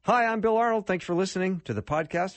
Hi, I'm Bill Arnold. Thanks for listening to the podcast.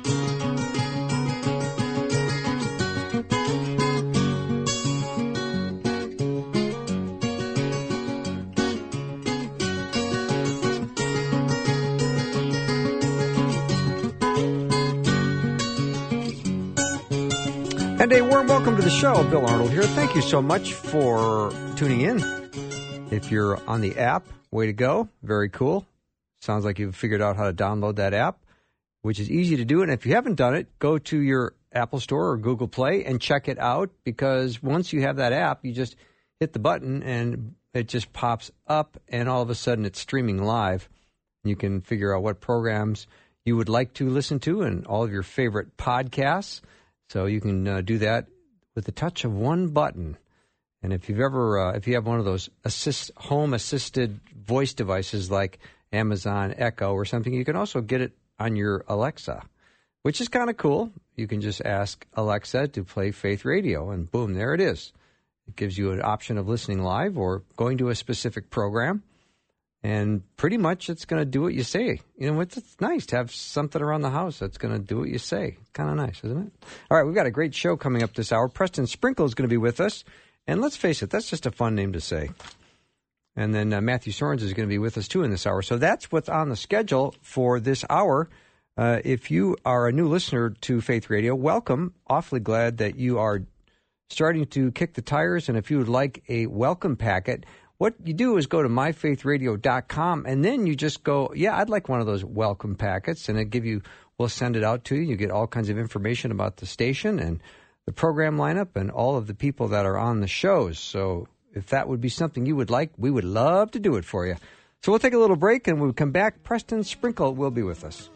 And a warm welcome to the show. Bill Arnold here. Thank you so much for tuning in. If you're on the app, way to go. Very cool. Sounds like you've figured out how to download that app, which is easy to do. And if you haven't done it, go to your Apple Store or Google Play and check it out, because once you have that app, you just hit the button and it just pops up, and all of a sudden it's streaming live. You can figure out what programs you would like to listen to and all of your favorite podcasts. So you can do that with the touch of one button. And if you've ever, if you have one of those home-assisted voice devices like Amazon Echo or something, you can also get it on your Alexa, which is kind of cool. You can just ask Alexa to play Faith Radio, and boom, there it is. It gives you an option of listening live or going to a specific program. And pretty much it's going to do what you say. You know, it's nice to have something around the house that's going to do what you say. Kind of nice, isn't it? All right, we've got a great show coming up this hour. Preston Sprinkle is going to be with us. And let's face it, that's just a fun name to say. And then Matthew Sorens is going to be with us, too, in this hour. So that's what's on the schedule for this hour. If you are a new listener to Faith Radio, welcome. Awfully glad that you are starting to kick the tires. And if you would like a welcome packet, what you do is go to myfaithradio.com, and then you just go, yeah, I'd like one of those welcome packets, and we'll send it out to you. You get all kinds of information about the station and the program lineup and all of the people that are on the shows. So if that would be something you would like, we would love to do it for you. So we'll take a little break, and when we come back, Preston Sprinkle will be with us.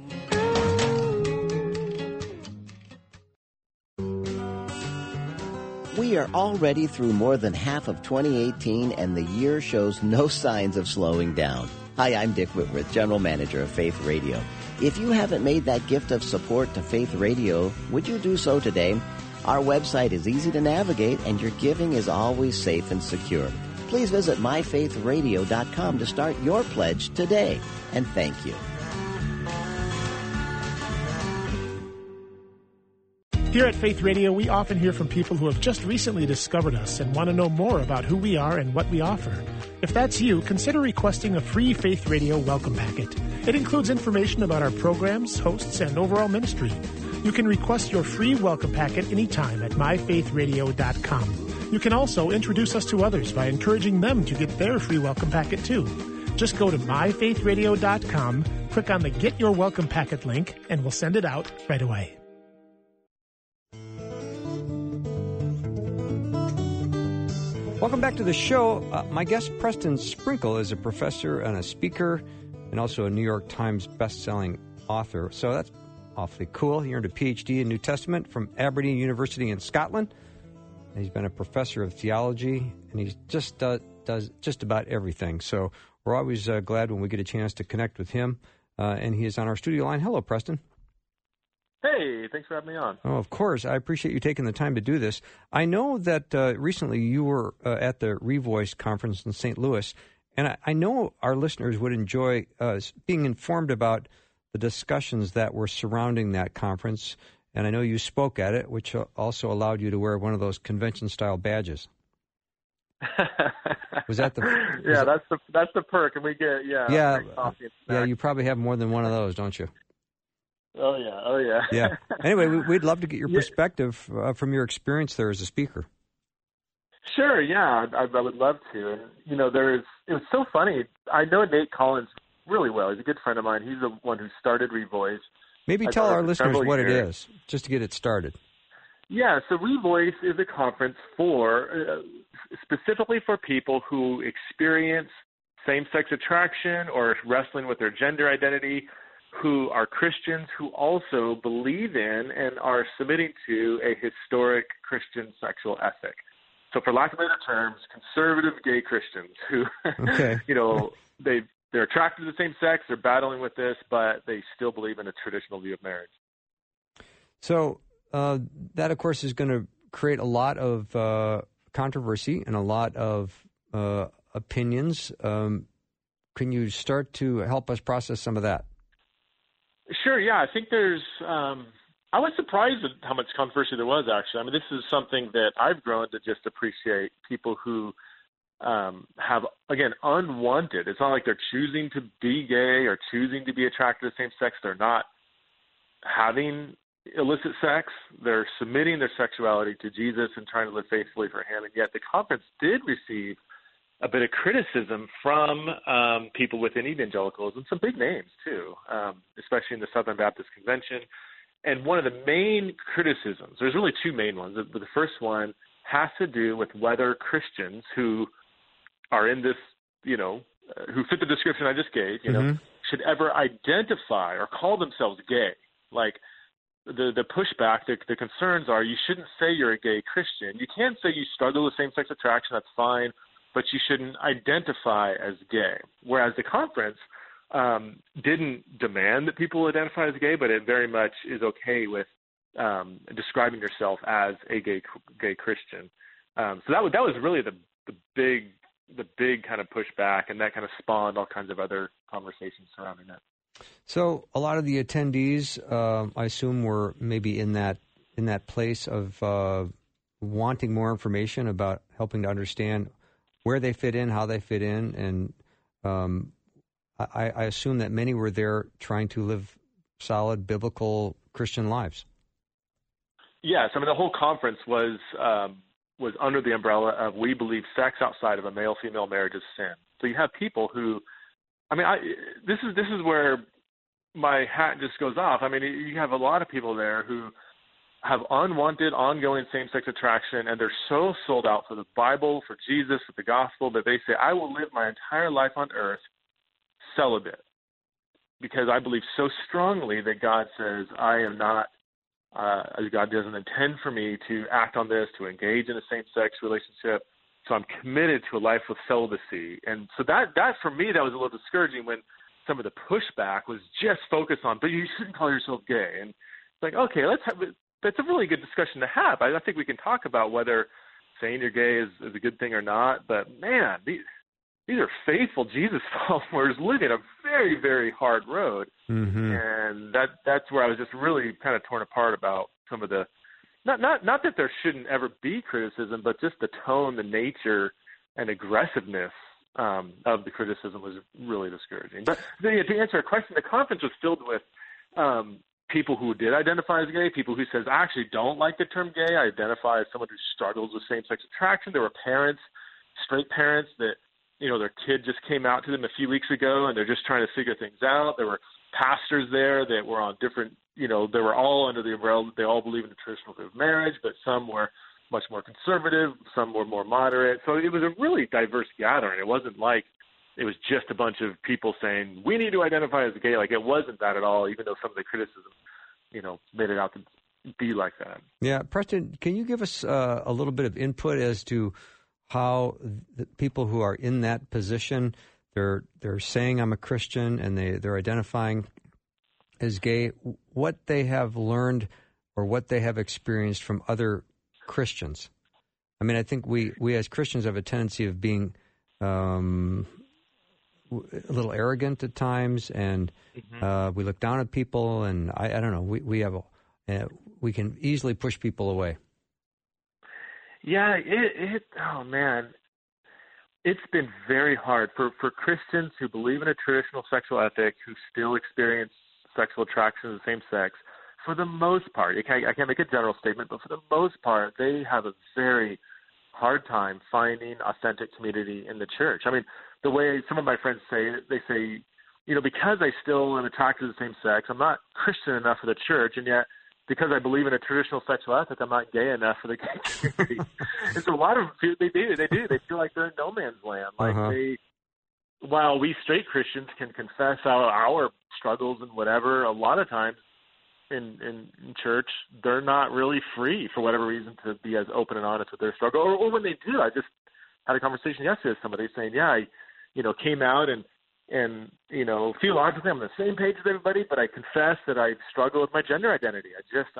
We are already through more than half of 2018, and the year shows no signs of slowing down. Hi, I'm Dick Whitworth, General Manager of Faith Radio. If you haven't made that gift of support to Faith Radio, would you do so today? Our website is easy to navigate, and your giving is always safe and secure. Please visit myfaithradio.com to start your pledge today. And thank you. Here at Faith Radio, we often hear from people who have just recently discovered us and want to know more about who we are and what we offer. If that's you, consider requesting a free Faith Radio welcome packet. It includes information about our programs, hosts, and overall ministry. You can request your free welcome packet anytime at myfaithradio.com. You can also introduce us to others by encouraging them to get their free welcome packet too. Just go to myfaithradio.com, click on the Get Your Welcome Packet link, and we'll send it out right away. Welcome back to the show. My guest, Preston Sprinkle, is a professor and a speaker and also a New York Times best-selling author. So that's awfully cool. He earned a Ph.D. in New Testament from Aberdeen University in Scotland. And he's been a professor of theology, and he just does just about everything. So we're always glad when we get a chance to connect with him. And he is on our studio line. Hello, Preston. Hey, thanks for having me on. Oh, of course. I appreciate you taking the time to do this. I know that recently you were at the Revoice conference in St. Louis, and I know our listeners would enjoy being informed about the discussions that were surrounding that conference, and I know you spoke at it, which also allowed you to wear one of those convention-style badges. Was that the? Yeah, that's the perk, and we get coffee and snacks. You probably have more than one of those, don't you? Oh yeah. Yeah. Anyway, we'd love to get your perspective from your experience there as a speaker. Sure. Yeah, I would love to. And it was so funny. I know Nate Collins really well. He's a good friend of mine. He's the one who started Revoice. Maybe tell our listeners what it is, just to get it started. Yeah. So Revoice is a conference specifically for people who experience same-sex attraction or wrestling with their gender identity, who are Christians, who also believe in and are submitting to a historic Christian sexual ethic. So for lack of better terms, conservative gay Christians who, they're attracted to the same sex, they're battling with this, but they still believe in a traditional view of marriage. So that, of course, is going to create a lot of controversy and a lot of opinions. Can you start to help us process some of that? Sure, yeah. I think there's I was surprised at how much controversy there was, actually. I mean, this is something that I've grown to just appreciate, people who have, again, unwanted. It's not like they're choosing to be gay or choosing to be attracted to the same sex. They're not having illicit sex. They're submitting their sexuality to Jesus and trying to live faithfully for him. And yet the conference did receive a bit of criticism from people within evangelicals, and some big names too, especially in the Southern Baptist Convention. And one of the main criticisms, there's really two main ones. The first one has to do with whether Christians who are in this, who fit the description I just gave, should ever identify or call themselves gay. Like the pushback, the concerns are, you shouldn't say you're a gay Christian. You can say you struggle with same-sex attraction, that's fine, but you shouldn't identify as gay. Whereas the conference didn't demand that people identify as gay, but it very much is okay with describing yourself as a gay Christian. So that was really the big kind of pushback, and that kind of spawned all kinds of other conversations surrounding it. So a lot of the attendees, I assume, were maybe in that place of wanting more information about helping to understand where they fit in, how they fit in, and I assume that many were there trying to live solid biblical Christian lives. Yes, I mean the whole conference was under the umbrella of, we believe sex outside of a male-female marriage is sin. So you have people who, this is where my hat just goes off. I mean, you have a lot of people there who have unwanted, ongoing same-sex attraction, and they're so sold out for the Bible, for Jesus, for the gospel, that they say, I will live my entire life on earth celibate, because I believe so strongly that God says I am not, God doesn't intend for me to act on this, to engage in a same-sex relationship, so I'm committed to a life of celibacy. And so that for me, that was a little discouraging when some of the pushback was just focused on, but you shouldn't call yourself gay. And it's like, okay, that's a really good discussion to have. I think we can talk about whether saying you're gay is a good thing or not, but man, these are faithful Jesus followers living a very, very hard road. Mm-hmm. And that's where I was just really kind of torn apart about some of the, not that there shouldn't ever be criticism, but just the tone, the nature, and aggressiveness of the criticism was really discouraging. But to answer your question, the conference was filled with people who did identify as gay, people who says, I actually don't like the term gay. I identify as someone who struggles with same-sex attraction. There were parents, straight parents, that their kid just came out to them a few weeks ago, and they're just trying to figure things out. There were pastors there that were on different, they were all under the umbrella. They all believe in the traditional view of marriage, but some were much more conservative, some were more moderate. So it was a really diverse gathering. It wasn't like it was just a bunch of people saying, we need to identify as gay. Like, it wasn't that at all, even though some of the criticism, made it out to be like that. Yeah. Preston, can you give us a little bit of input as to how the people who are in that position, they're saying I'm a Christian and they're identifying as gay, what they have learned or what they have experienced from other Christians? I mean, I think we as Christians have a tendency of being a little arrogant at times, and we look down at people, and I don't know, we can easily push people away. Yeah, oh man, it's been very hard for Christians who believe in a traditional sexual ethic, who still experience sexual attraction to the same sex. For the most part, I can't make a general statement, but for the most part, they have a very hard time finding authentic community in the church. I mean, the way some of my friends say it, they say, because I still am attracted to the same sex, I'm not Christian enough for the church, and yet because I believe in a traditional sexual ethic, I'm not gay enough for the gay community. And so a lot of them, they do. They feel like they're in no man's land. Like while we straight Christians can confess our struggles and whatever, a lot of times in church, they're not really free for whatever reason to be as open and honest with their struggle. Or when they do, I just had a conversation yesterday with somebody saying, I came out and theologically I'm on the same page with everybody, but I confess that I struggle with my gender identity.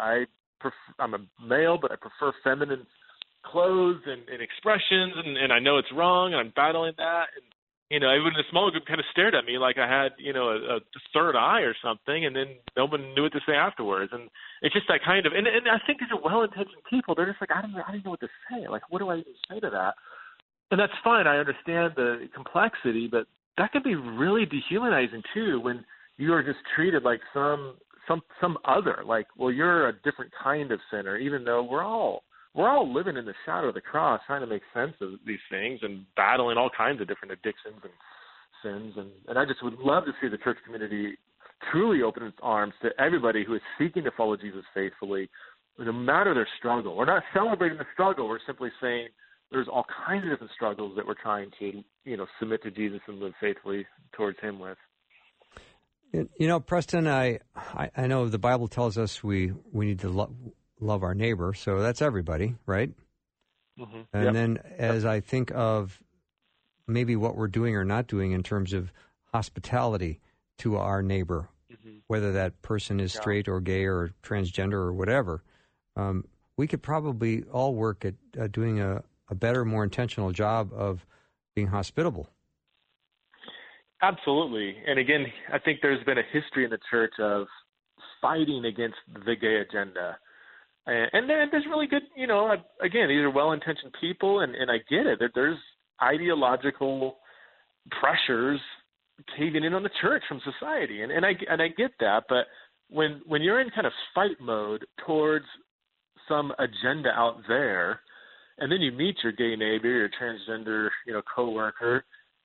I'm a male, but I prefer feminine clothes and expressions, and I know it's wrong, and I'm battling that. everyone in the small group kind of stared at me like I had, a third eye or something, and then no one knew what to say afterwards. And it's just that kind of, and I think these are well-intentioned people. They're just like, I don't know what to say. Like, what do I even say to that? And that's fine. I understand the complexity, but that can be really dehumanizing too when you are just treated like some other, like, well, you're a different kind of sinner, even though we're all living in the shadow of the cross, trying to make sense of these things and battling all kinds of different addictions and sins. And I just would love to see the church community truly open its arms to everybody who is seeking to follow Jesus faithfully, no matter their struggle. We're not celebrating the struggle. We're simply saying there's all kinds of different struggles that we're trying to, submit to Jesus and live faithfully towards him with. Preston, I know the Bible tells us we need to love our neighbor, so that's everybody, right? Mm-hmm. And then as I think of maybe what we're doing or not doing in terms of hospitality to our neighbor, whether that person is straight or gay or transgender or whatever, we could probably all work at doing a better, more intentional job of being hospitable. Absolutely. And again, I think there's been a history in the church of fighting against the gay agenda. And there's really good, again, these are well-intentioned people, and I get it. There's ideological pressures caving in on the church from society, and I get that. But when you're in kind of fight mode towards some agenda out there, and then you meet your gay neighbor, your transgender, coworker,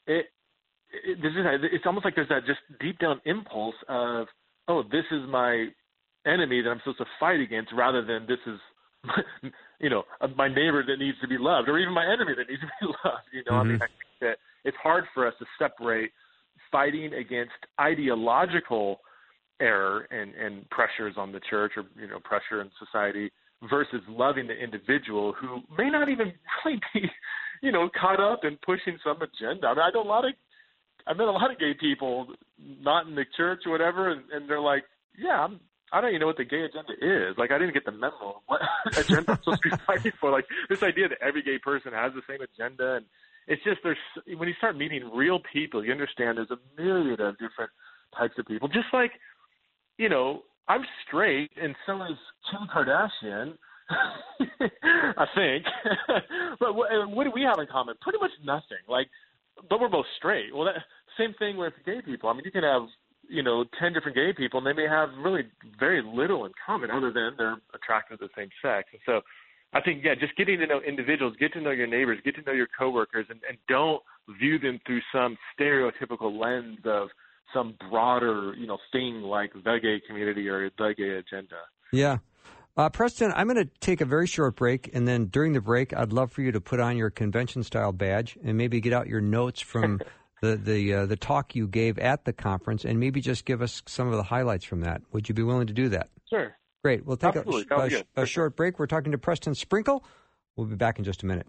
it's almost like there's that just deep down impulse of, oh, this is my enemy that I'm supposed to fight against, rather than this is, my neighbor that needs to be loved, or even my enemy that needs to be loved. I mean, I think that it's hard for us to separate fighting against ideological error and pressures on the church, or pressure in society, versus loving the individual who may not even really be, caught up in pushing some agenda. I mean, I've met a lot of gay people not in the church or whatever, and they're like, yeah, I don't even know what the gay agenda is. Like, I didn't get the memo of what agenda I'm supposed to be fighting for. Like, this idea that every gay person has the same agenda, and it's just, when you start meeting real people, you understand there's a myriad of different types of people. Just like, I'm straight, and so is Kim Kardashian, I think. But what do we have in common? Pretty much nothing. But we're both straight. Well, same thing with gay people. I mean, you can have 10 different gay people, and they may have really very little in common other than they're attracted to the same sex. And so I think, just getting to know individuals, get to know your neighbors, get to know your coworkers, and don't view them through some stereotypical lens of some broader, thing like the gay community or the gay agenda. Yeah. Preston, I'm going to take a very short break, and then during the break, I'd love for you to put on your convention-style badge and maybe get out your notes from the talk you gave at the conference, and maybe just give us some of the highlights from that. Would you be willing to do that? Sure. Great. We'll take a short break. We're talking to Preston Sprinkle. We'll be back in just a minute.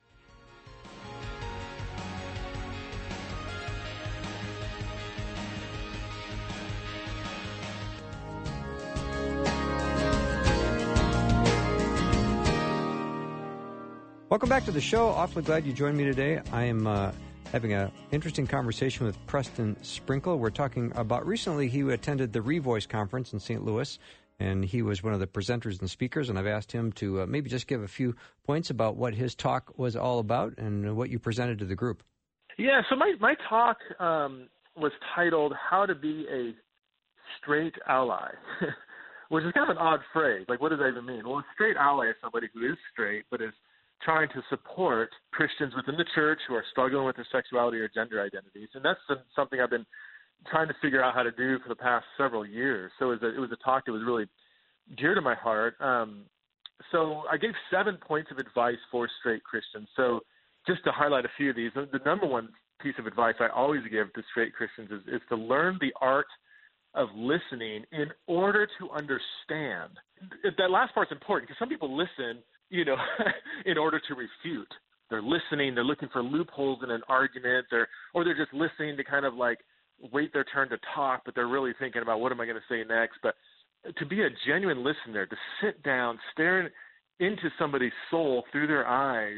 Welcome back to the show. Awfully glad you joined me today. I am having an interesting conversation with Preston Sprinkle. We're talking about recently he attended the Revoice conference in St. Louis, and he was one of the presenters and speakers, and I've asked him to maybe just give a few points about what his talk was all about and what you presented to the group. Yeah, so my talk was titled How to Be a Straight Ally, which is kind of an odd phrase. Like, what does that even mean? Well, a straight ally is somebody who is straight but is trying to support Christians within the church who are struggling with their sexuality or gender identities. And that's something I've been trying to figure out how to do for the past several years. So it was a talk that was really dear to my heart. So I gave 7 points of advice for straight Christians. So just to highlight a few of these, the number one piece of advice I always give to straight Christians is to learn the art of listening in order to understand. That last part's important because some people listen in order to refute. They're listening, they're looking for loopholes in an argument, or they're just listening to kind of like wait their turn to talk, but they're really thinking about what am I going to say next. But to be a genuine listener, to sit down, stare into somebody's soul through their eyes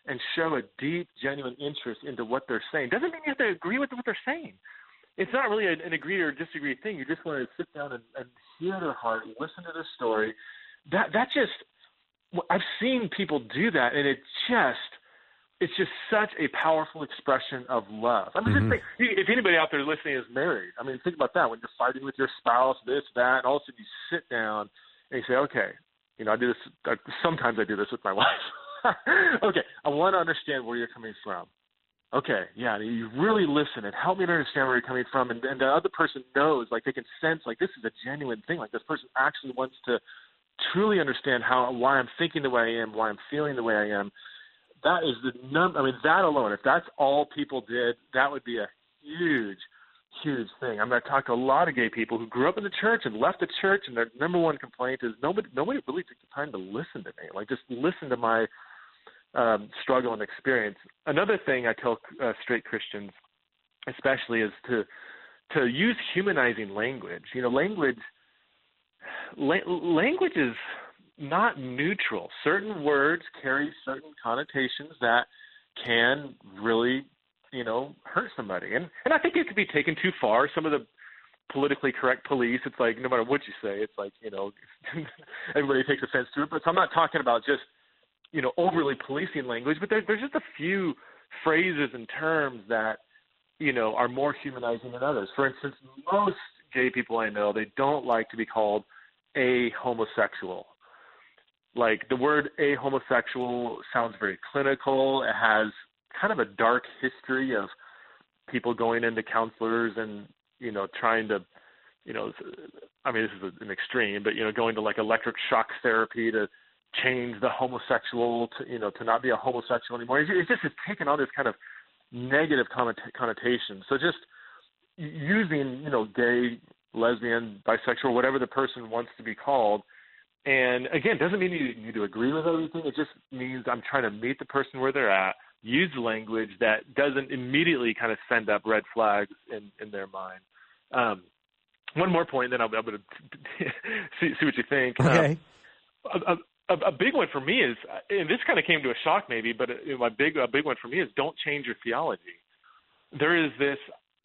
and show a deep, genuine interest into what they're saying. Doesn't mean you have to agree with what they're saying. It's not really an agree or disagree thing. You just want to sit down and hear their heart, listen to their story. That just, I've seen people do that, and it's just such a powerful expression of love. I mean, just think, if anybody out there listening is married, I mean, think about that. When you're fighting with your spouse, this, that, and all of a sudden you sit down and you say, okay, you know, I do this. Sometimes I do this with my wife. Okay, I want to understand where you're coming from. Okay, yeah, you really listen and help me to understand where you're coming from, and the other person knows, like they can sense, like this is a genuine thing, like this person actually wants to truly understand why I'm thinking the way I am, why I'm feeling the way I am. That is that alone, if that's all people did, that would be a huge, huge thing. I mean, I talked to a lot of gay people who grew up in the church and left the church, and their number one complaint is nobody really took the time to listen to me, like just listen to my struggle and experience. Another thing I tell straight Christians, especially, is to use humanizing language. You know, language is not neutral. Certain words carry certain connotations that can really, you know, hurt somebody. And I think it could be taken too far. Some of the politically correct police, it's like no matter what you say, it's like, you know, everybody takes offense to it. But so I'm not talking about just, you know, overly policing language, but there's just a few phrases and terms that, you know, are more humanizing than others. For instance, most gay people I know, they don't like to be called a homosexual. Like the word a homosexual sounds very clinical. It has kind of a dark history of people going into counselors and, you know, trying to, you know, I mean, this is an extreme, but, you know, going to like electric shock therapy to change the homosexual to, you know, to not be a homosexual anymore. It's just taken on this kind of negative connotation. So just using, you know, gay, lesbian, bisexual, whatever the person wants to be called. And again, doesn't mean you need to agree with everything. It just means I'm trying to meet the person where they're at, use language that doesn't immediately kind of send up red flags in their mind. One more point, then I'm going to see what you think. Okay. A big one for me is, and this kind of came to a shock maybe, but a big one for me is don't change your theology. There is this,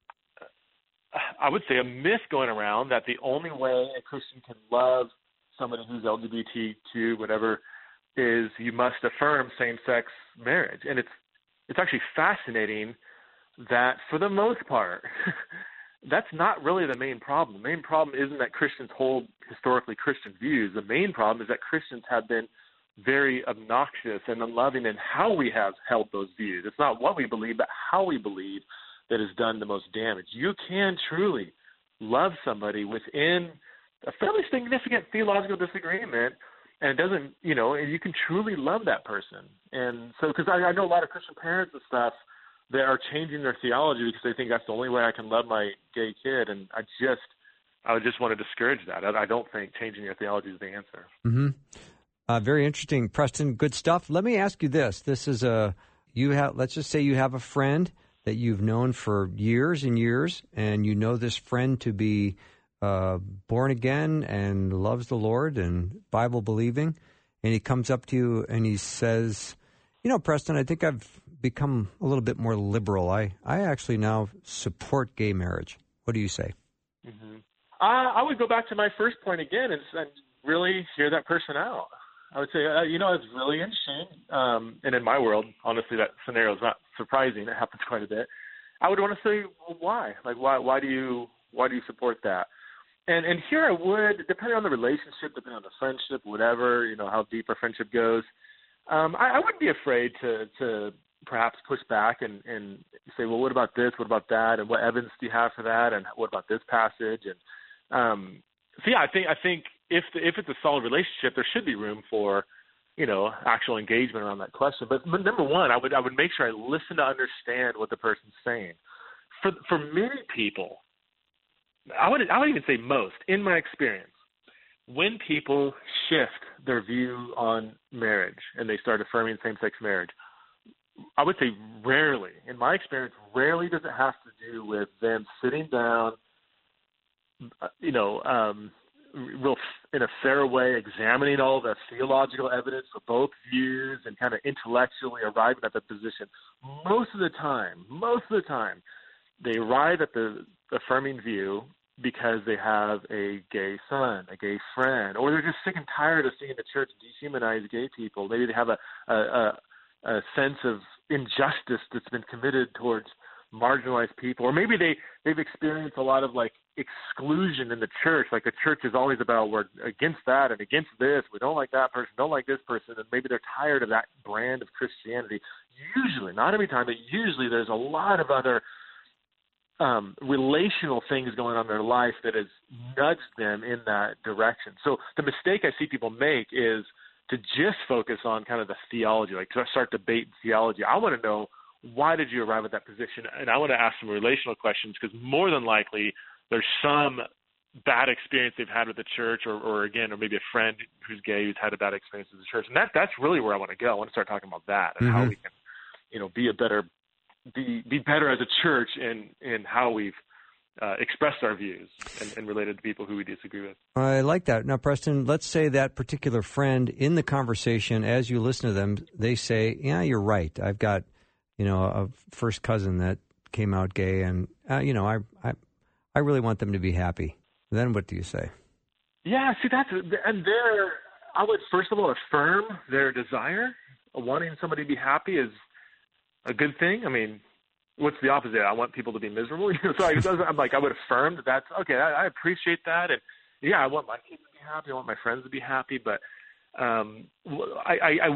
I would say, a myth going around that the only way a Christian can love somebody who's LGBTQ, whatever, is you must affirm same-sex marriage. And it's actually fascinating that for the most part, that's not really the main problem. The main problem isn't that Christians hold historically Christian views. The main problem is that Christians have been very obnoxious and unloving in how we have held those views. It's not what we believe, but how we believe that has done the most damage. You can truly love somebody within a fairly significant theological disagreement, and it doesn't, you know, and you can truly love that person. And so, because I know a lot of Christian parents and stuff that are changing their theology because they think that's the only way I can love my gay kid, and I would just want to discourage that. I don't think changing your theology is the answer. Mm-hmm. Very interesting, Preston. Good stuff. Let me ask you this. This is let's just say you have a friend that you've known for years and years, and you know this friend to be born again and loves the Lord and Bible believing, and he comes up to you and he says, you know, Preston, I think I've become a little bit more liberal. I actually now support gay marriage. What do you say? Mm-hmm. I would go back to my first point again and really hear that person out. I would say, you know, it's really interesting. And in my world, honestly, that scenario is not surprising. It happens quite a bit. I would want to say, well, why? Like, why do you support that? And here I would, depending on the relationship, depending on the friendship, whatever, you know, how deep our friendship goes, I wouldn't be afraid to perhaps push back and say, well, what about this? What about that? And what evidence do you have for that? And what about this passage? And so, yeah, I think if it's a solid relationship, there should be room for, you know, actual engagement around that question. But number one, I would make sure I listen to understand what the person's saying. For many people, I would even say most, in my experience, when people shift their view on marriage and they start affirming same-sex marriage, I would say rarely, in my experience, rarely does it have to do with them sitting down, you know, real in a fair way, examining all the theological evidence for both views and kind of intellectually arriving at the position. Most of the time, they arrive at the affirming view because they have a gay son, a gay friend, or they're just sick and tired of seeing the church dehumanize gay people. Maybe they have a sense of injustice that's been committed towards marginalized people, or maybe they've experienced a lot of like exclusion in the church. Like the church is always about, we're against that and against this. We don't like that person, don't like this person, and maybe they're tired of that brand of Christianity. Usually, not every time, but usually there's a lot of other relational things going on in their life that has nudged them in that direction. So the mistake I see people make is to just focus on kind of the theology, like to start debating theology. I want to know, why did you arrive at that position? And I want to ask some relational questions, because more than likely there's some bad experience they've had with the church, or maybe a friend who's gay who's had a bad experience with the church. And that's really where I want to go. I want to start talking about that and how we can, be better as a church in how we've expressed our views and related to people who we disagree with. I like that. Now, Preston, let's say that particular friend in the conversation, as you listen to them, they say, yeah, you're right. I've got, a first cousin that came out gay, and, I really want them to be happy. Then what do you say? Yeah, see, I would first of all affirm their desire. Wanting somebody to be happy is a good thing. I mean, what's the opposite? I want people to be miserable. So I would affirm that that's okay. I appreciate that, and yeah, I want my kids to be happy. I want my friends to be happy. But I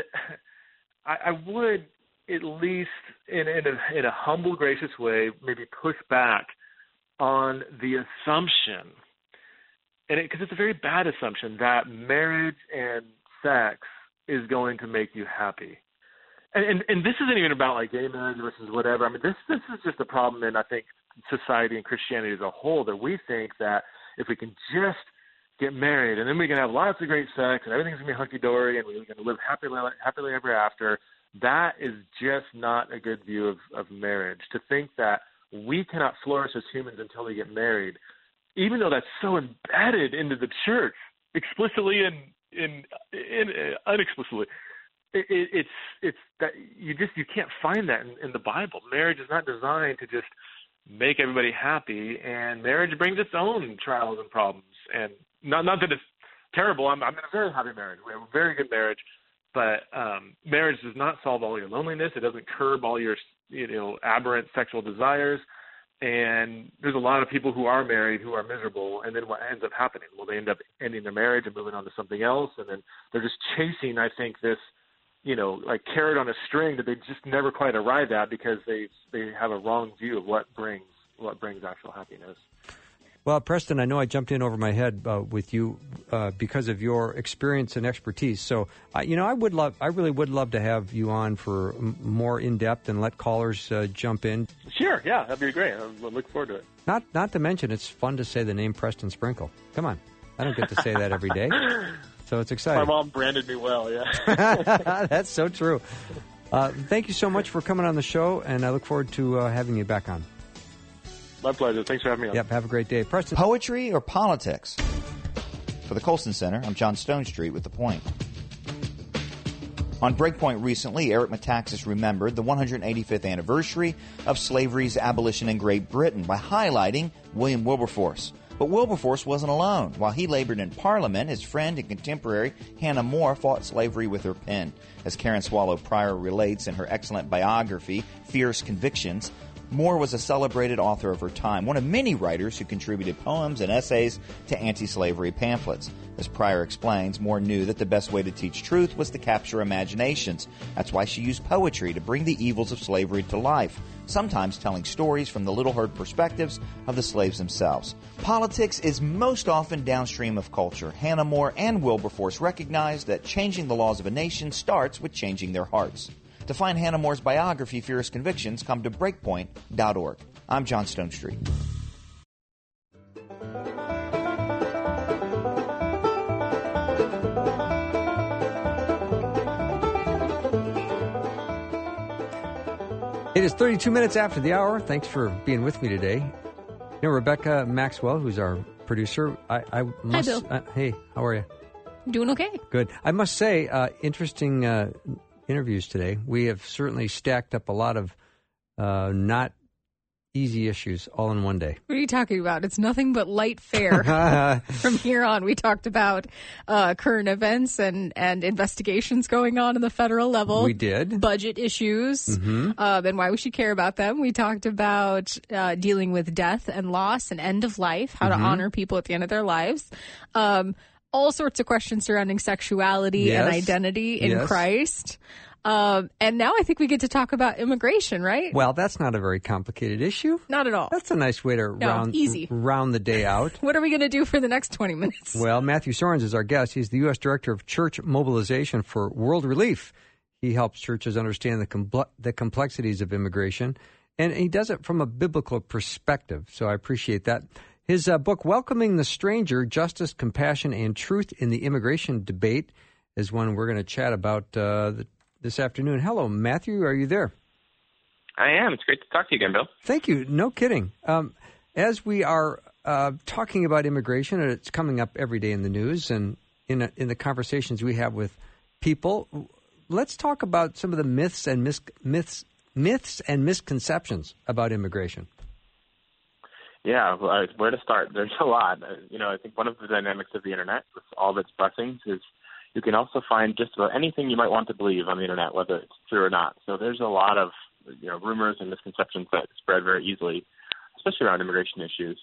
would at least in a humble, gracious way, maybe push back on the assumption, because it's a very bad assumption, that marriage and sex is going to make you happy. And this isn't even about like gay marriage versus whatever. I mean, this is just a problem in, I think, society and Christianity as a whole, that we think that if we can just get married and then we can have lots of great sex and everything's going to be hunky-dory and we're going to live happily ever after, that is just not a good view of marriage. To think that we cannot flourish as humans until we get married, even though that's so embedded into the church, explicitly and unexplicitly. It's that you can't find that in the Bible. Marriage is not designed to just make everybody happy, and marriage brings its own trials and problems. And not that it's terrible. I'm in a very happy marriage. We have a very good marriage, but marriage does not solve all your loneliness. It doesn't curb all your aberrant sexual desires. And there's a lot of people who are married who are miserable, and then what ends up happening? Well, they end up ending their marriage and moving on to something else, and then they're just chasing, I think, this like carrot on a string that they just never quite arrive at, because they have a wrong view of what brings actual happiness. Well, Preston, I know I jumped in over my head with you because of your experience and expertise. So, I really would love to have you on for more in depth and let callers jump in. Sure, yeah, that'd be great. I look forward to it. Not to mention, it's fun to say the name Preston Sprinkle. Come on, I don't get to say that every day. So it's exciting. My mom branded me well, yeah. That's so true. Thank you so much for coming on the show, and I look forward to having you back on. My pleasure. Thanks for having me on. Yep, have a great day. Preston. Poetry or politics? For the Colson Center, I'm John Stonestreet with The Point. On Breakpoint recently, Eric Metaxas remembered the 185th anniversary of slavery's abolition in Great Britain by highlighting William Wilberforce. But Wilberforce wasn't alone. While he labored in Parliament, his friend and contemporary Hannah More fought slavery with her pen. As Karen Swallow Pryor relates in her excellent biography, Fierce Convictions, More was a celebrated author of her time, one of many writers who contributed poems and essays to anti-slavery pamphlets. As Pryor explains, More knew that the best way to teach truth was to capture imaginations. That's why she used poetry to bring the evils of slavery to life, sometimes telling stories from the little-heard perspectives of the slaves themselves. Politics is most often downstream of culture. Hannah More and Wilberforce recognized that changing the laws of a nation starts with changing their hearts. To find Hannah More's biography, Fierce Convictions, come to Breakpoint.org. I'm John Stonestreet. It is 32 minutes after the hour. Thanks for being with me today. Rebecca Maxwell, who's our producer. I must. Hi, Bill. Hey, how are you? Doing okay. Good. I must say, interesting interviews today. We have certainly stacked up a lot of not easy issues all in one day. What are you talking about? It's nothing but light fare. From here on, we talked about current events and investigations going on in the federal level. We did. Budget issues, and why we should care about them. We talked about dealing with death and loss and end of life, how to honor people at the end of their lives. All sorts of questions surrounding sexuality and identity in Christ. And now I think we get to talk about immigration, right? Well, that's not a very complicated issue. Not at all. That's a nice way to round the day out. What are we going to do for the next 20 minutes? Well, Matthew Soerens is our guest. He's the U.S. Director of Church Mobilization for World Relief. He helps churches understand the complexities of immigration, and he does it from a biblical perspective, so I appreciate that. His book, Welcoming the Stranger, Justice, Compassion, and Truth in the Immigration Debate, is one we're going to chat about this afternoon. Hello, Matthew. Are you there? I am. It's great to talk to you again, Bill. Thank you. No kidding. As we are talking about immigration, and it's coming up every day in the news and in the conversations we have with people, let's talk about some of the myths and misconceptions about immigration. Yeah, where to start? There's a lot. I think one of the dynamics of the Internet, with all of its blessings, is you can also find just about anything you might want to believe on the Internet, whether it's true or not. So there's a lot of rumors and misconceptions that spread very easily, especially around immigration issues.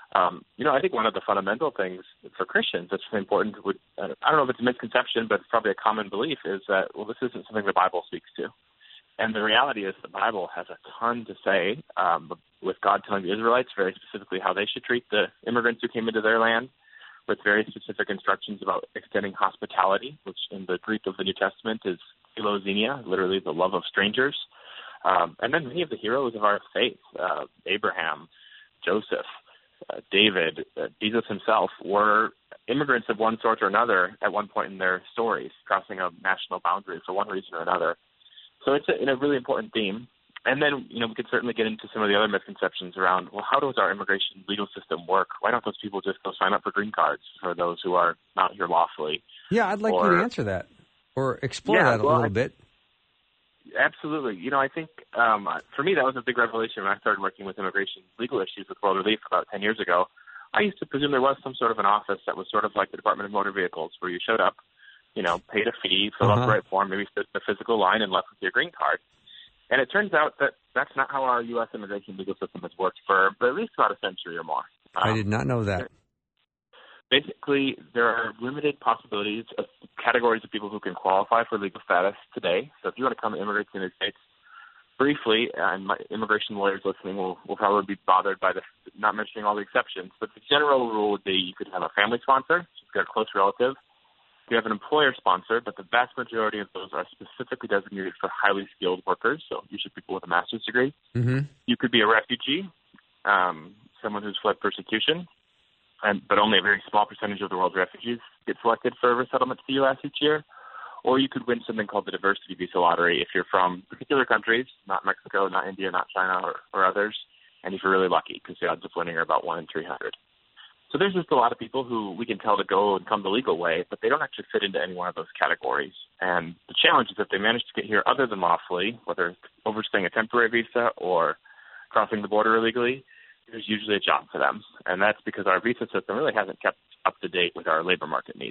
I think one of the fundamental things for Christians that's really important I don't know if it's a misconception, but it's probably a common belief, is that, well, this isn't something the Bible speaks to. And the reality is the Bible has a ton to say, with God telling the Israelites very specifically how they should treat the immigrants who came into their land, with very specific instructions about extending hospitality, which in the Greek of the New Testament is philoxenia, literally the love of strangers. And then many of the heroes of our faith, Abraham, Joseph, David, Jesus himself, were immigrants of one sort or another at one point in their stories, crossing a national boundary for one reason or another. So it's a really important theme. And then, we could certainly get into some of the other misconceptions around, well, how does our immigration legal system work? Why don't those people just go sign up for green cards for those who are not here lawfully? Yeah, I'd like you to answer that or explore that a little bit. Absolutely. I think for me that was a big revelation when I started working with immigration legal issues with World Relief about 10 years ago. I used to presume there was some sort of an office that was sort of like the Department of Motor Vehicles, where you showed up, paid a fee, filled out the right form, maybe stood in the physical line and left with your green card. And it turns out that that's not how our U.S. immigration legal system has worked for at least about a century or more. I did not know that. Basically, there are limited possibilities of categories of people who can qualify for legal status today. So if you want to come and immigrate to the United States, briefly, and my immigration lawyers listening will probably be bothered by not mentioning all the exceptions, but the general rule would be you could have a family sponsor, so you've got a close relative. You have an employer sponsor, but the vast majority of those are specifically designated for highly skilled workers, so usually people with a master's degree. Mm-hmm. You could be a refugee, someone who's fled persecution, but only a very small percentage of the world's refugees get selected for resettlement to the U.S. each year. Or you could win something called the diversity visa lottery if you're from particular countries, not Mexico, not India, not China, or others, and if you're really lucky, because the odds of winning are about 1 in 300. So there's just a lot of people who we can tell to go and come the legal way, but they don't actually fit into any one of those categories. And the challenge is if they manage to get here other than lawfully, whether overstaying a temporary visa or crossing the border illegally, there's usually a job for them. And that's because our visa system really hasn't kept up to date with our labor market needs.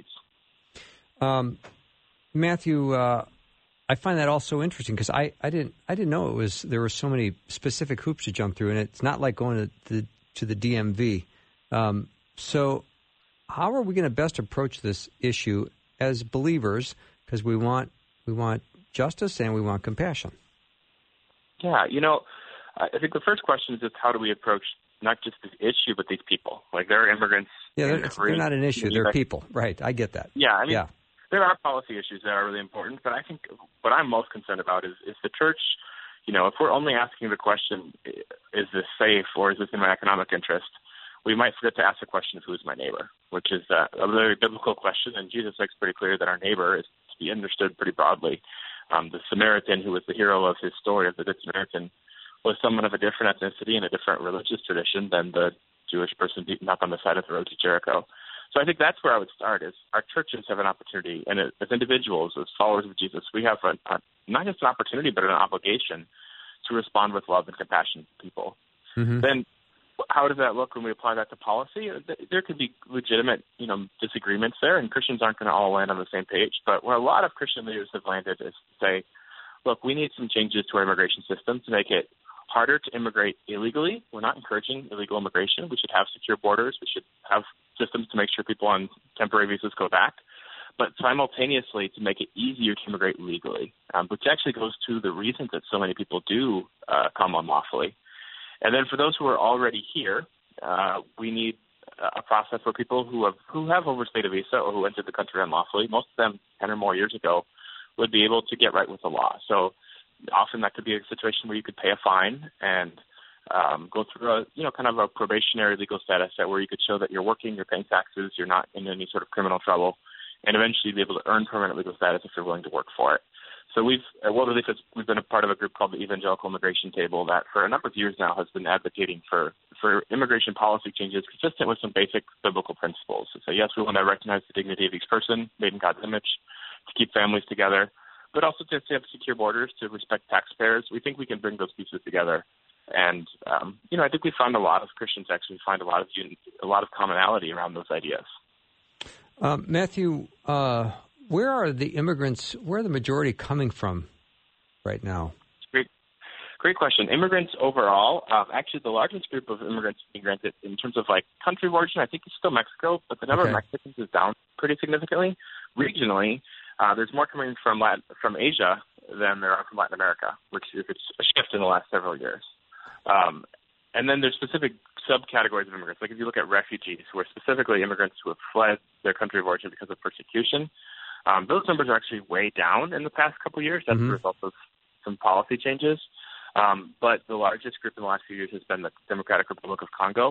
Matthew, I find that also interesting because I didn't know there were so many specific hoops to jump through, and it's not like going to the DMV. So how are we going to best approach this issue as believers? Because we want justice and we want compassion. Yeah, I think the first question is just how do we approach not just this issue, but these people? Like, there are immigrants. Yeah, they're not an issue. They're people. Right, I get that. Yeah, there are policy issues that are really important, but I think what I'm most concerned about is the church, if we're only asking the question, is this safe or is this in my economic interest, we might forget to ask the question of who is my neighbor, which is a very biblical question, and Jesus makes pretty clear that our neighbor is to be understood pretty broadly. The Samaritan, who was the hero of his story of the Good Samaritan, was someone of a different ethnicity and a different religious tradition than the Jewish person beaten up on the side of the road to Jericho. So I think that's where I would start, is our churches have an opportunity, and as individuals, as followers of Jesus, we have not just an opportunity, but an obligation to respond with love and compassion to people. Mm-hmm. Then how does that look when we apply that to policy? There could be legitimate, disagreements there, and Christians aren't going to all land on the same page. But where a lot of Christian leaders have landed is to say, look, we need some changes to our immigration system to make it harder to immigrate illegally. We're not encouraging illegal immigration. We should have secure borders. We should have systems to make sure people on temporary visas go back, but simultaneously to make it easier to immigrate legally, which actually goes to the reasons that so many people do come unlawfully. And then for those who are already here, we need a process where people who have overstayed a visa or who entered the country unlawfully, most of them 10 or more years ago, would be able to get right with the law. So often that could be a situation where you could pay a fine and go through kind of a probationary legal status where you could show that you're working, you're paying taxes, you're not in any sort of criminal trouble, and eventually be able to earn permanent legal status if you're willing to work for it. So at World Relief, we've been a part of a group called the Evangelical Immigration Table that for a number of years now has been advocating for immigration policy changes consistent with some basic biblical principles. So yes, we want to recognize the dignity of each person made in God's image, to keep families together, but also to have secure borders, to respect taxpayers. We think we can bring those pieces together. And, I think we found a lot of Christians actually find a lot of commonality around those ideas. Matthew, where are the majority coming from right now? Great question. Immigrants overall, actually the largest group of immigrants being granted in terms of country of origin, I think it's still Mexico, but the number of Mexicans is down pretty significantly. Regionally, there's more coming from Asia than there are from Latin America, which is a shift in the last several years. And then there's specific subcategories of immigrants. Like if you look at refugees, who are specifically immigrants who have fled their country of origin because of persecution, those numbers are actually way down in the past couple of years. That's the result of some policy changes. But the largest group in the last few years has been the Democratic Republic of Congo.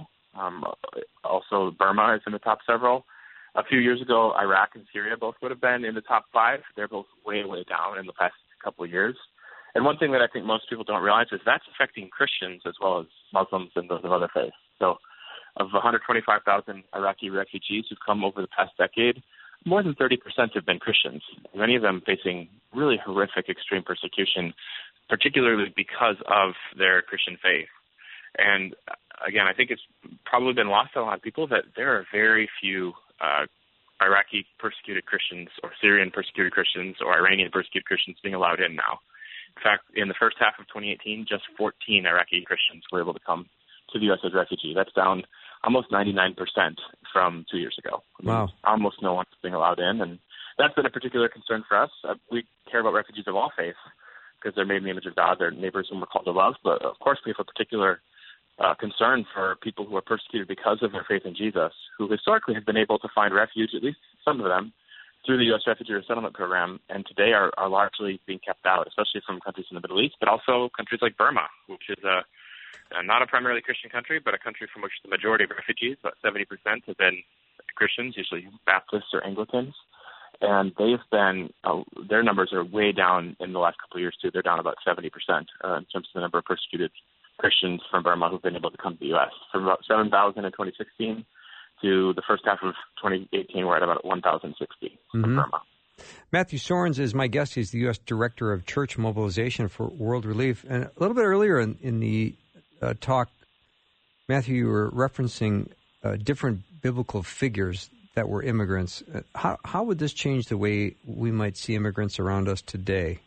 Also, Burma is in the top several. A few years ago, Iraq and Syria both would have been in the top 5. They're both way, way down in the past couple of years. And one thing that I think most people don't realize is that's affecting Christians as well as Muslims and those of other faiths. So of 125,000 Iraqi refugees who've come over the past decade, more than 30% have been Christians, many of them facing really horrific extreme persecution, particularly because of their Christian faith. And again, I think it's probably been lost on a lot of people that there are very few Iraqi persecuted Christians or Syrian persecuted Christians or Iranian persecuted Christians being allowed in now. In fact, in the first half of 2018, just 14 Iraqi Christians were able to come to the U.S. as refugee. That's down almost 99% from 2 years ago. Wow. Almost no one's being allowed in, and that's been a particular concern for us. We care about refugees of all faiths because they're made in the image of God. They're neighbors whom we're called to love, but of course we have a particular concern for people who are persecuted because of their faith in Jesus, who historically have been able to find refuge, at least some of them, through the U.S. Refugee Resettlement Program, and today are largely being kept out, especially from countries in the Middle East, but also countries like Burma, which is not a primarily Christian country, but a country from which the majority of refugees, about 70%, have been Christians, usually Baptists or Anglicans. And they've been, their numbers are way down in the last couple of years, too. They're down about 70% in terms of the number of persecuted Christians from Burma who've been able to come to the U.S. From about 7,000 in 2016 to the first half of 2018, we're at about 1,060 from Burma. Matthew Soerens is my guest. He's the U.S. Director of Church Mobilization for World Relief. And a little bit earlier in the talk, Matthew, you were referencing different biblical figures that were immigrants. How would this change the way we might see immigrants around us today?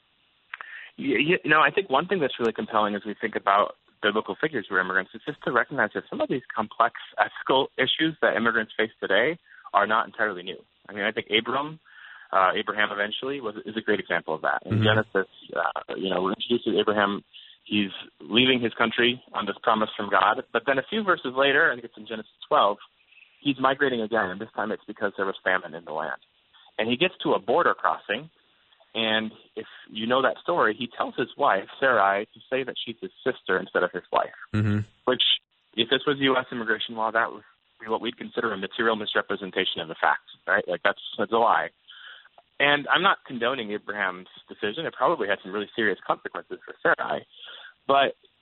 I think one thing that's really compelling as we think about biblical figures who are immigrants is just to recognize that some of these complex ethical issues that immigrants face today are not entirely new. I mean, I think Abraham eventually is a great example of that. In Genesis, we're introduced to Abraham. He's leaving his country on this promise from God. But then a few verses later, I think it's in Genesis 12, he's migrating again, and this time it's because there was famine in the land. And he gets to a border crossing, and if you know that story, he tells his wife, Sarai, to say that she's his sister instead of his wife, which, if this was U.S. immigration law, that would be what we'd consider a material misrepresentation of the facts, right? Like, that's a lie. And I'm not condoning Abraham's decision. It probably had some really serious consequences for Sarai. But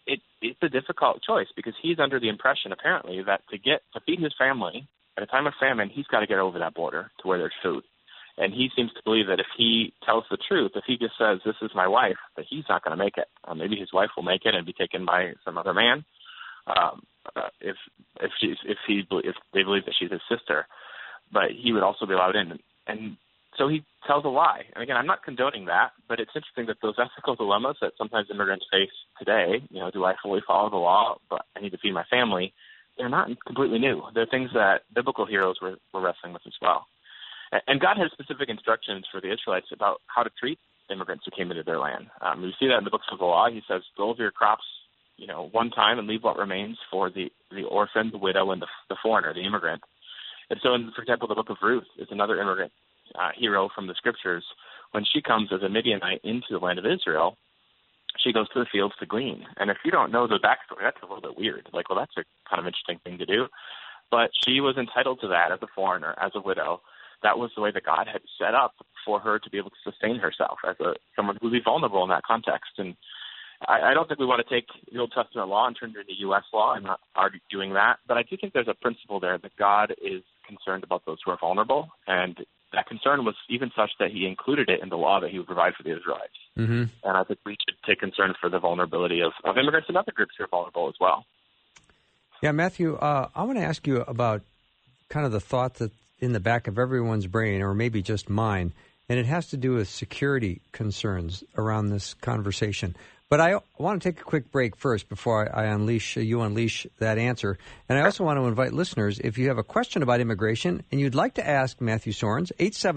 it's a difficult choice because he's under the impression, apparently, that to feed his family at a time of famine, he's got to get over that border to where there's food. And he seems to believe that if he tells the truth, if he just says, this is my wife, that he's not going to make it. Maybe his wife will make it and be taken by some other man if they believe that she's his sister. But he would also be allowed in. And so he tells a lie. And again, I'm not condoning that, but it's interesting that those ethical dilemmas that sometimes immigrants face today, do I fully follow the law, but I need to feed my family, they're not completely new. They're things that biblical heroes were wrestling with as well. And God has specific instructions for the Israelites about how to treat immigrants who came into their land. We see that in the books of the law. He says, go over your crops, one time and leave what remains for the orphan, the widow, and the foreigner, the immigrant. And so, for example, the book of Ruth is another immigrant hero from the scriptures. When she comes as a Midianite into the land of Israel, she goes to the fields to glean. And if you don't know the backstory, that's a little bit weird. Like, well, that's a kind of interesting thing to do. But she was entitled to that as a foreigner, as a widow. That was the way that God had set up for her to be able to sustain herself as someone who would be vulnerable in that context. And I don't think we want to take the Old Testament law and turn it into U.S. law. I'm not arguing that. But I do think there's a principle there that God is concerned about those who are vulnerable. And that concern was even such that he included it in the law that he would provide for the Israelites. Mm-hmm. And I think we should take concern for the vulnerability of immigrants and other groups who are vulnerable as well. Yeah, Matthew, I want to ask you about kind of the thought that's in the back of everyone's brain, or maybe just mine, and it has to do with security concerns around this conversation. But I want to take a quick break first before I unleash that answer. And I also want to invite listeners, if you have a question about immigration and you'd like to ask Matthew Soerens,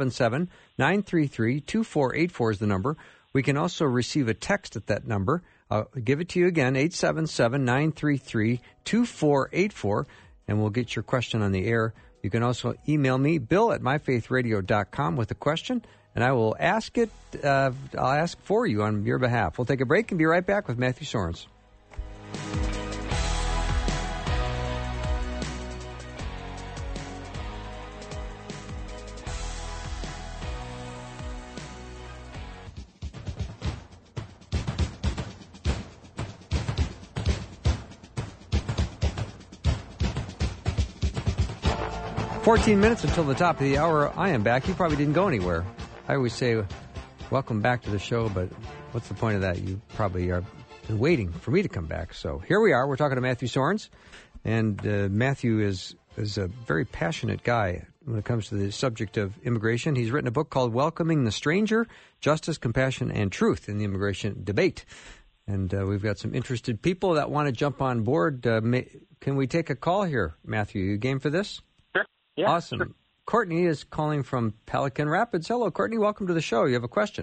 877-933-2484 is the number. We can also receive a text at that number. I'll give it to you again, 877-933-2484, and we'll get your question on the air. You can also email me, bill@myfaithradio.com, with a question, and I will ask it. I'll ask for you on your behalf. We'll take a break and be right back with Matthew Soerens. 14 minutes until the top of the hour. I am back. You probably didn't go anywhere. I always say, welcome back to the show, but what's the point of that? You probably are waiting for me to come back. So here we are. We're talking to Matthew Soerens, and Matthew is a very passionate guy when it comes to the subject of immigration. He's written a book called Welcoming the Stranger, Justice, Compassion, and Truth in the Immigration Debate. And we've got some interested people that want to jump on board. Can we take a call here, Matthew? You game for this? Yeah, awesome. Sure. Courtney is calling from Pelican Rapids. Hello, Courtney. Welcome to the show. You have a question.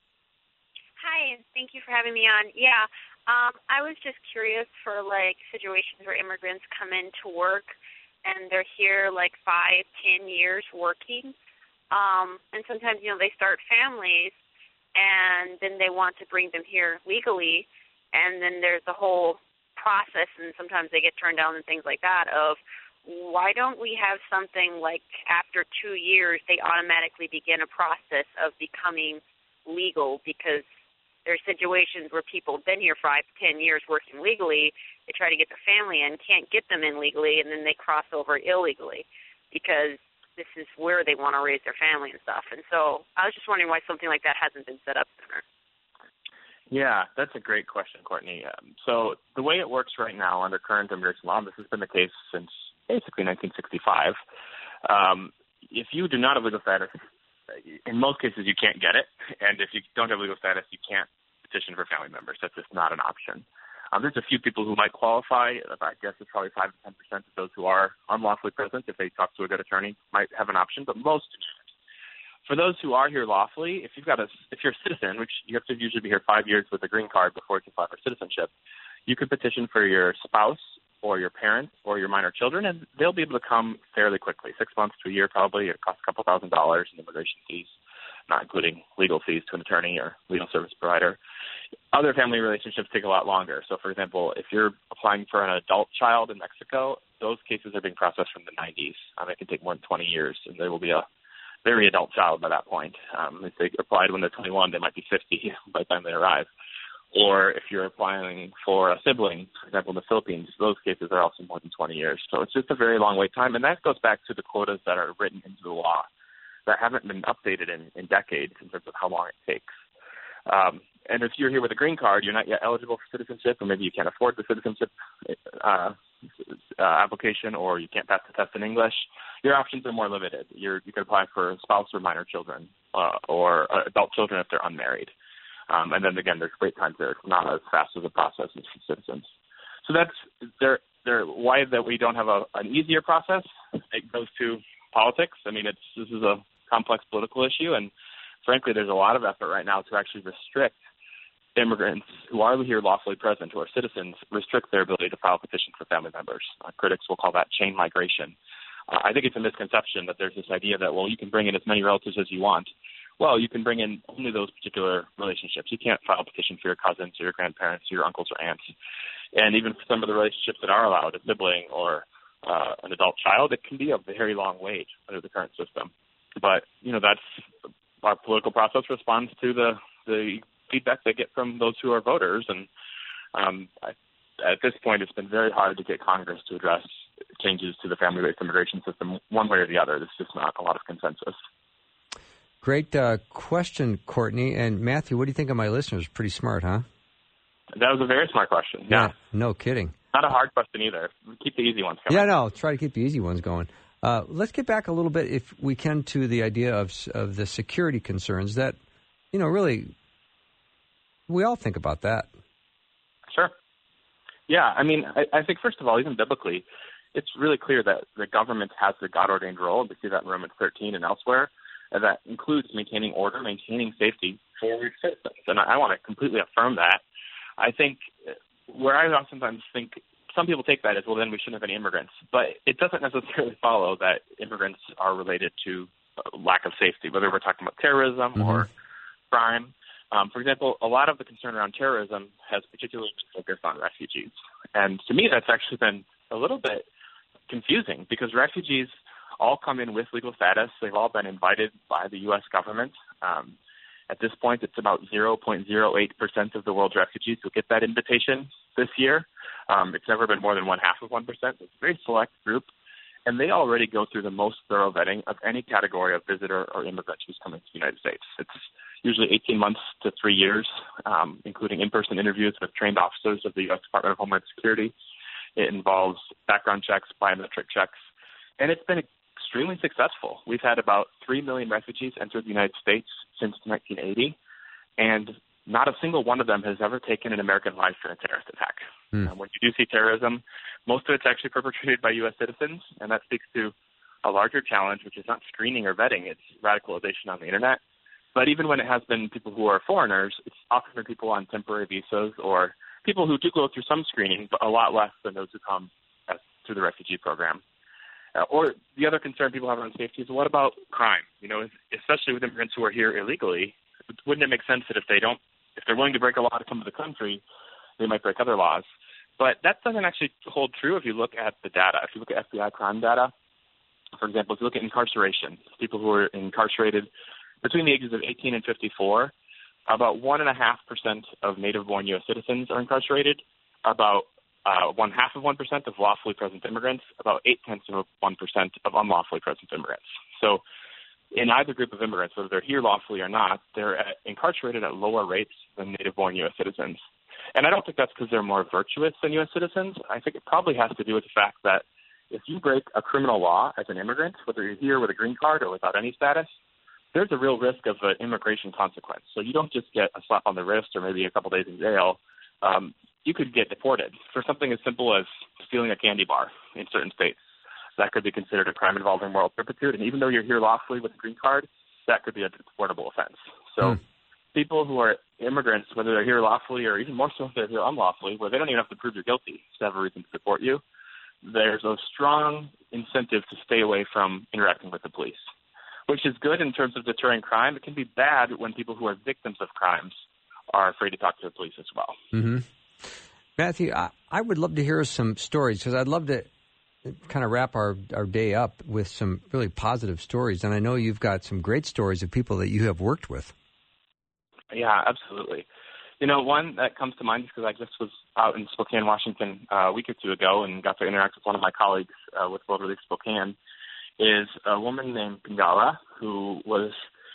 Hi, and thank you for having me on. Yeah, I was just curious for, situations where immigrants come in to work and they're here, 5-10 years working. And sometimes, they start families and then they want to bring them here legally. And then there's a whole process, and sometimes they get turned down and things like that, of why don't we have something like after 2 years they automatically begin a process of becoming legal, because there are situations where people have been here 5-10 years working legally, they try to get the family in, can't get them in legally, and then they cross over illegally because this is where they want to raise their family and stuff. And so I was just wondering why something like that hasn't been set up sooner. Yeah, that's a great question, Courtney. So the way it works right now under current immigration law, this has been the case since basically 1965. If you do not have legal status, in most cases you can't get it. And if you don't have legal status, you can't petition for family members. That's just not an option. There's a few people who might qualify. I guess it's probably 5 to 10% of those who are unlawfully present, if they talk to a good attorney, might have an option, but most do not. For those who are here lawfully, if you're a citizen, which you have to usually be here 5 years with a green card before you can apply for citizenship, you could petition for your spouse or your parents or your minor children, and they'll be able to come fairly quickly, 6 months to a year probably. It costs a couple $1,000 in immigration fees, not including legal fees to an attorney or legal service provider. Other family relationships take a lot longer. So, for example, if you're applying for an adult child in Mexico, those cases are being processed from the 90s. It can take more than 20 years, and there will be a very adult child by that point. If they applied when they're 21, they might be 50 by the time they arrive. or if you're applying for a sibling, for example, in the Philippines, those cases are also more than 20 years. So it's just a very long wait time, and that goes back to the quotas that are written into the law that haven't been updated in decades in terms of how long it takes. And if you're here with a green card, you're not yet eligible for citizenship, or maybe you can't afford the citizenship application, or you can't pass the test in English, your options are more limited. You can apply for spouse or minor children, or adult children if they're unmarried. And then again, there's wait times there. It's not as fast as a process as for citizens. So that's why that we don't have an easier process. It goes to politics. I mean, this is a complex political issue, and frankly, there's a lot of effort right now to actually restrict immigrants who are here lawfully present, who are citizens, restrict their ability to file a petition for family members. Critics will call that chain migration. I think it's a misconception that there's this idea that, well, you can bring in as many relatives as you want. Well, you can bring in only those particular relationships. You can't file a petition for your cousins or your grandparents or your uncles or aunts. And even for some of the relationships that are allowed, a sibling or an adult child, it can be a very long wait under the current system. But, that's our political process responds to the feedback they get from those who are voters. And at this point, it's been very hard to get Congress to address changes to the family-based immigration system one way or the other. There's just not a lot of consensus. Great question, Courtney. And Matthew, what do you think of my listeners? Pretty smart, huh? That was a very smart question. Yeah. No kidding. Not a hard question either. Keep the easy ones coming. Yeah, no, try to keep the easy ones going. Let's get back a little bit, if we can, to the idea of the security concerns that, really, we all think about that. Sure. Yeah, I mean, I think, first of all, even biblically, it's really clear that the government has the God-ordained role, and we see that in Romans 13 and elsewhere, and that includes maintaining order, maintaining safety for citizens. And I want to completely affirm that. I think where I oftentimes think some people take that as, well, then we shouldn't have any immigrants. But it doesn't necessarily follow that immigrants are related to lack of safety, whether we're talking about terrorism or crime. For example, a lot of the concern around terrorism has particularly been focused on refugees. And to me, that's actually been a little bit confusing because refugees all come in with legal status. They've all been invited by the U.S. government. At this point, it's about 0.08% of the world's refugees who get that invitation this year. It's never been more than 0.5%. It's a very select group, and they already go through the most thorough vetting of any category of visitor or immigrant who's coming to the United States. It's usually 18 months to 3 years, including in-person interviews with trained officers of the U.S. Department of Homeland Security. It involves background checks, biometric checks, and it's been extremely successful. We've had about 3 million refugees enter the United States since 1980, and not a single one of them has ever taken an American life in a terrorist attack. When you do see terrorism, most of it's actually perpetrated by U.S. citizens, and that speaks to a larger challenge, which is not screening or vetting, it's radicalization on the Internet. But even when it has been people who are foreigners, it's often been people on temporary visas or people who do go through some screening, but a lot less than those who come through the refugee program. Or the other concern people have around safety is, what about crime? Especially with immigrants who are here illegally, wouldn't it make sense that if they're willing to break a law to come to the country, they might break other laws? But that doesn't actually hold true if you look at the data. If you look at FBI crime data, for example, if you look at incarceration, people who are incarcerated between the ages of 18 and 54, about 1.5% of native-born U.S. citizens are incarcerated, about 0.5% of lawfully present immigrants, about 0.8% of unlawfully present immigrants. So in either group of immigrants, whether they're here lawfully or not, they're incarcerated at lower rates than native-born U.S. citizens. And I don't think that's because they're more virtuous than U.S. citizens. I think it probably has to do with the fact that if you break a criminal law as an immigrant, whether you're here with a green card or without any status, there's a real risk of an immigration consequence. So you don't just get a slap on the wrist or maybe a couple days in jail. You could get deported for something as simple as stealing a candy bar in certain states. That could be considered a crime involving moral turpitude. And even though you're here lawfully with a green card, that could be a deportable offense. So people who are immigrants, whether they're here lawfully or even more so if they're here unlawfully, where they don't even have to prove you're guilty to have a reason to deport you, there's a strong incentive to stay away from interacting with the police, which is good in terms of deterring crime. It can be bad when people who are victims of crimes are afraid to talk to the police as well. Mm-hmm. Matthew, I would love to hear some stories because I'd love to kind of wrap our day up with some really positive stories. And I know you've got some great stories of people that you have worked with. Yeah, absolutely. One that comes to mind, because I just was out in Spokane, Washington a week or two ago and got to interact with one of my colleagues with World Relief Spokane, is a woman named Pingala, who was,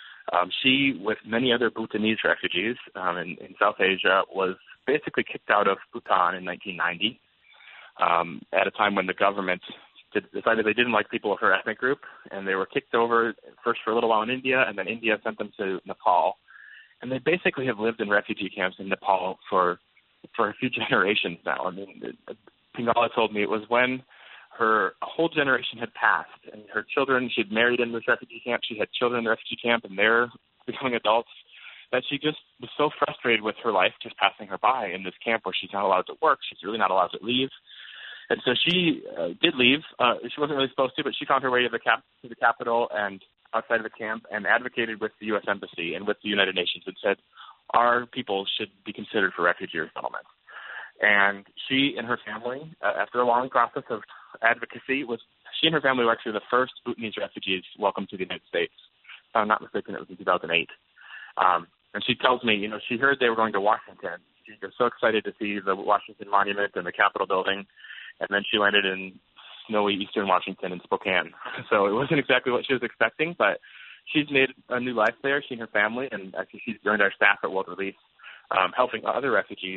she, with many other Bhutanese refugees in South Asia, was basically kicked out of Bhutan in 1990 at a time when the government decided they didn't like people of her ethnic group, and they were kicked over first for a little while in India, and then India sent them to Nepal. And they basically have lived in refugee camps in Nepal for a few generations now. I mean, Pingala told me it was when a whole generation had passed, and her children, she'd married in this refugee camp, she had children in the refugee camp, and they're becoming adults, that she just was so frustrated with her life just passing her by in this camp where she's not allowed to work, she's really not allowed to leave. And so she did leave. She wasn't really supposed to, but she found her way to the capital and outside of the camp and advocated with the U.S. Embassy and with the United Nations and said, our people should be considered for refugee resettlement. And she and her family, after a long process of advocacy, she and her family were actually the first Bhutanese refugees welcomed to the United States. If I'm not mistaken, it was in 2008. And she tells me, she heard they were going to Washington. She was so excited to see the Washington Monument and the Capitol building. And then she landed in snowy eastern Washington in Spokane. So it wasn't exactly what she was expecting, but she's made a new life there, she and her family, and actually she's joined our staff at World Relief, helping other refugees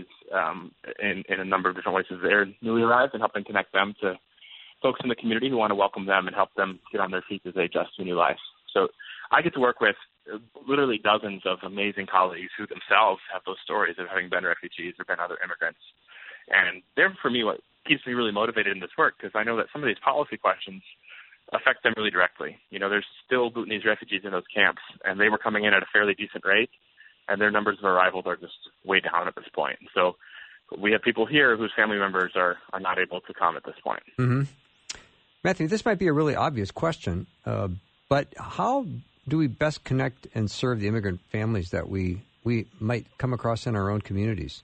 in a number of different ways as they're newly arrived and helping connect them to folks in the community who want to welcome them and help them get on their feet as they adjust to a new life. So I get to work with literally dozens of amazing colleagues who themselves have those stories of having been refugees or been other immigrants. And they're, for me, what keeps me really motivated in this work, because I know that some of these policy questions affect them really directly. There's still Bhutanese refugees in those camps, and they were coming in at a fairly decent rate, and their numbers of arrivals are just way down at this point. So we have people here whose family members are not able to come at this point. Mm-hmm. Matthew, this might be a really obvious question, but how do we best connect and serve the immigrant families that we might come across in our own communities?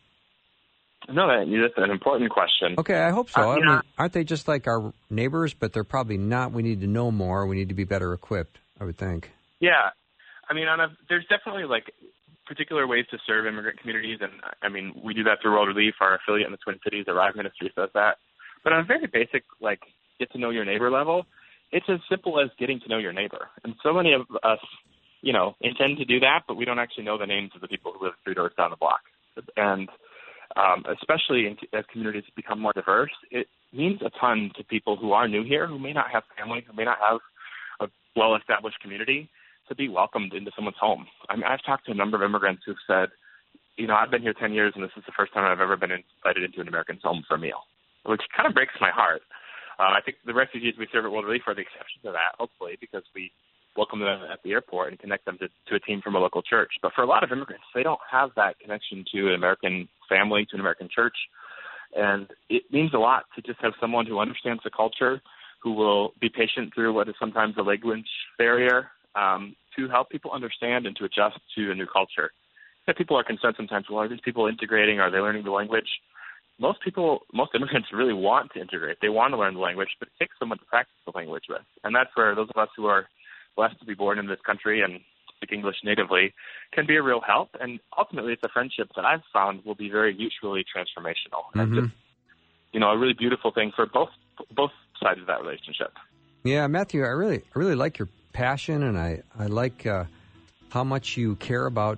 No, that's an important question. Okay, I hope so. I mean, aren't they just like our neighbors, but they're probably not? We need to know more. We need to be better equipped, I would think. Yeah. I mean, there's definitely particular ways to serve immigrant communities, and I mean, we do that through World Relief. Our affiliate in the Twin Cities, Arrive Ministries, does that. But on a very basic, get to know your neighbor level, it's as simple as getting to know your neighbor. And so many of us, intend to do that, but we don't actually know the names of the people who live 3 doors down the block. And especially as communities become more diverse, it means a ton to people who are new here, who may not have family, who may not have a well-established community, to be welcomed into someone's home. I mean, I've talked to a number of immigrants who've said, I've been here 10 years, and this is the first time I've ever been invited into an American's home for a meal, which kind of breaks my heart. I think the refugees we serve at World Relief are the exception to that, hopefully, because we welcome them at the airport and connect them to a team from a local church. But for a lot of immigrants, they don't have that connection to an American family, to an American church. And it means a lot to just have someone who understands the culture, who will be patient through what is sometimes a language barrier, to help people understand and to adjust to a new culture. That people are concerned sometimes, well, are these people integrating? Are they learning the language? Most immigrants really want to integrate. They want to learn the language, but it takes someone to practice the language with. And that's where those of us who are blessed to be born in this country and speak English natively can be a real help. And ultimately, it's a friendship that I've found will be very mutually transformational. Mm-hmm. And just, a really beautiful thing for both sides of that relationship. Yeah, Matthew, I really like your passion, and I like how much you care about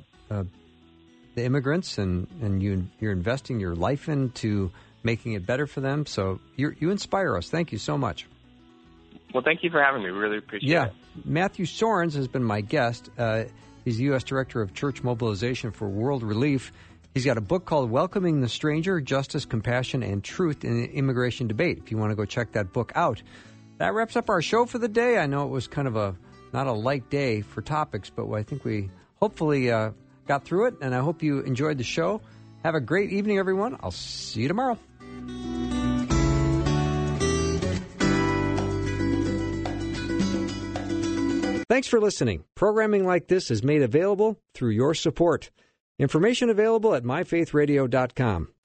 the immigrants, and you're investing your life into making it better for them. So you inspire us. Thank you so much. Well, thank you for having me. We really appreciate it. Matthew Soerens has been my guest. He's the U.S. Director of Church Mobilization for World Relief. He's got a book called Welcoming the Stranger, Justice, Compassion, and Truth in the Immigration Debate, if you want to go check that book out. That wraps up our show for the day. I know it was kind of not a light day for topics, but I think we hopefully got through it, and I hope you enjoyed the show. Have a great evening, everyone. I'll see you tomorrow. Thanks for listening. Programming like this is made available through your support. Information available at myfaithradio.com.